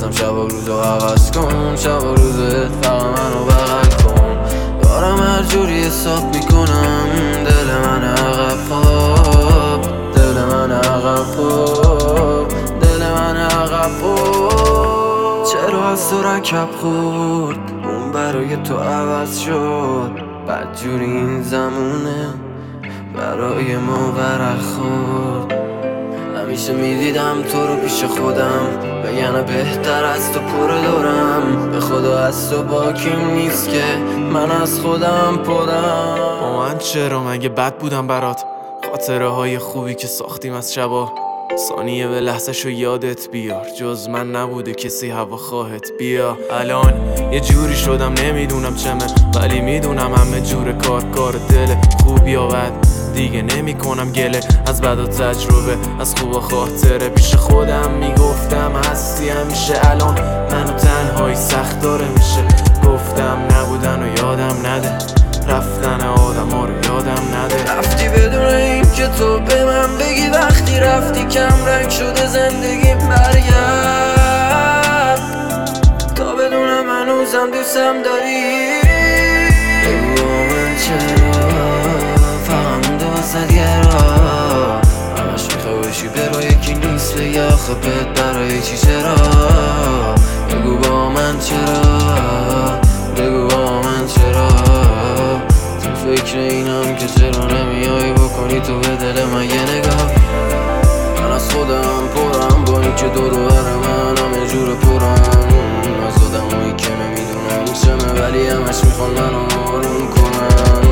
گفتم شب و روزو عوض کن، شب و روزت فقط منو بغل کن. دارم هر جوری حساب میکنم، دل من عقب خواب، دل من عقب خواب، دل من عقب خواب. چرا از تو رکب خورد، اون برای تو عوض شد، بدجوری این زمونه برای ما ورق خورد. همیشه میدیدم تو رو پیش خودم، بگن بهتر از تو پر دورم. به خدا از تو باکیم نیست که من از خودم پدم. با من چرا مگه بد بودم برات؟ خاطره های خوبی که ساختیم از شبا، ثانیه به لحظه شو یادت بیار، جز من نبوده کسی هوا خواهت. بیا الان یه جوری شدم نمیدونم چمه، ولی میدونم همه جور کار دل. خوب یا بد دیگه نمی کنم گله، از بد و تجربه از خوب و خاطره. پیش خودم میگفتم هستی همیشه، الان منو تنهایی سخت داره میشه. گفتم نبودن و یادم نده، رفتن آدم ها رو یادم نده. رفتی بدون این که تو به من بگی، وقتی رفتی کم رنگ شده زندگیم. برگرد تا بدونم هنوزم دوستم داری. بگو من چرا فقط دوست گرا، همش میخوای باشی برای یکی نیست، بگی آخه بهت برای چی چرا. بگو با من چرا، بگو با من چرا. فکر اینم که چرا نمیای بکنی تو به دل من یه نگاه. من از خودم پرم با این که دور و بر من همه جور پرم، از آدمایی که نمیدونم چمه ولی همش میخوان منو آروم کنن.